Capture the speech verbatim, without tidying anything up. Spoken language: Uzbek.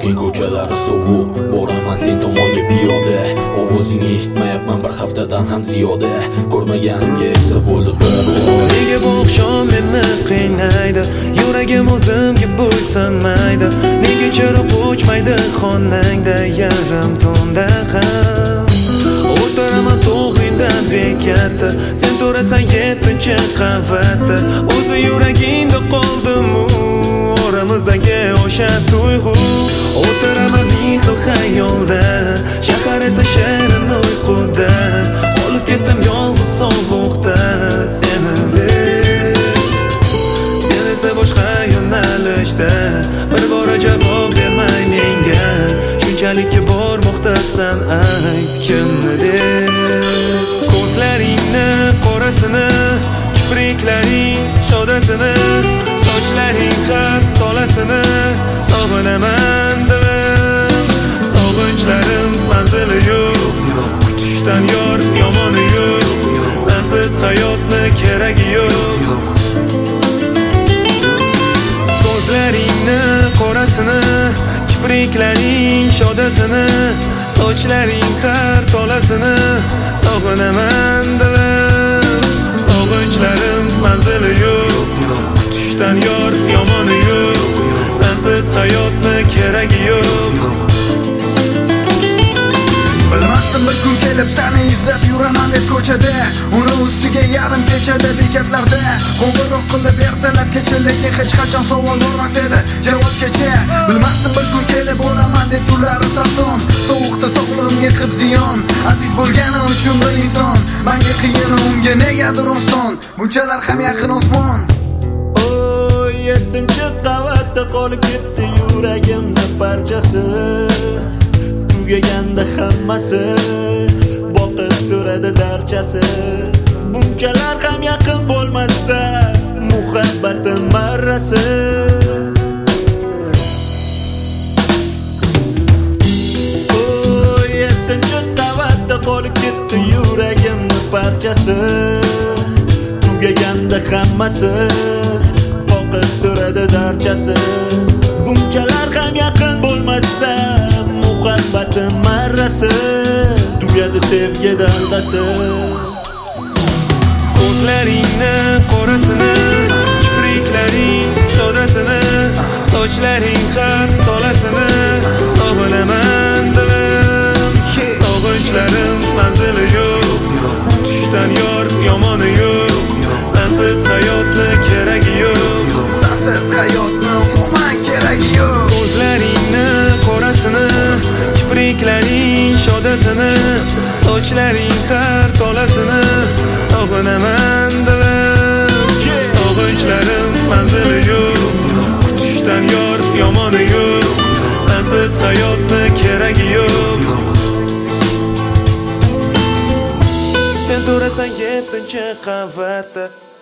Toshkent ko'chalari sovuq, boraman sen tomonga piyoda. Ovozingni eshitmayapman bir haftadan ham ziyoda. Ko'rmaganimga esa bo'ldi bir oy. Nega bu oqshom meni qiynaydi, yuragim o'zimga bo'ysunmaydi. Nega chiroq o'chmaydi xonangda yarim tunda ham. O'tiraman to'g'ringdan bekatda, sen turasan yettinchi qavatda. O'zi yuragingda qoldim-u oramizdagi o'sha tuyg'u. O'tiraman ming xil xayolda, shahar esa shirin uyquda. Qolib ketdim yolg'iz sovuqda seni deb. Sen esa boshqa yo'nalishda, bir bora javob bermay menga. Shunchalik bormoqdasan, ayt kimni deb. Ko'zlaringni qorasini, kipriklaring shodasini, sochlaring xat tolasini sog'inaman dilim. Sog'inchlarim manzili yo'q, kutishdan yor yomoni yo'q. Sensiz hayotni keragi yo'q. Ko'zlaringni qorasini, kipriklaring shodasini, sochlaring har tolasini sog'inaman dilim. Sog'inchlarim manzili yo'q, kutishdan yor yomoni yo'q. Sensiz hayotni keragi yo'q. Bilmasdim bir kun kelib seni izlab yuraman deb ko'chada, uni ustiga yarim kechada bekatlarda qo'ng'iroq qilib ertalab kecha, lekin hech qachon savol bo'lmas edi javob kecha. Bilmasdim bir kun kelib bo'laman deb tunlari sarson, sovuqda sog'lig'imga qilib ziyon. Aziz bo'lgani uchun bir inson, menga qiyin, unga negadir oson. Bunchalar ham yaqin osmon. Oy, yettinchi qavatda qolib ketdi yuragimda parchasi. Tugaganda hammasi, boqib turadi darchasi. Bunchalar ham yaqin bo'lmasa, muhabbatim marrasi. Oy, yettinchi qavatda qolib ketdi yuragimda parchasi. Tugaganda hammasi, boqib turadi darchasi. Bunchalar ham yaqin bo'lmasa, muhabbatim marrasi. Tugadi sevgi daldasi. Ko'zlaringni qorasini, kipriklaring shodasini, sochlaring har tolasini sog'inaman dilim. Sog'inchlarim manzili yo'q, kutishdan yor yomoni yo'q. Sensiz hayotni keragi yo'q. Sensiz hayotni umuman keragi yo'q. Ko'zlaringni qorasini, kipriklaring shodasini, sochlaring har tolasini sog'inaman dilim. Sog'inchlarim manzili yo'q, kutishdan yor yomoni yo'q. Sensiz hayotni keragi yo'q. Sen turasan yettinchi qavatda,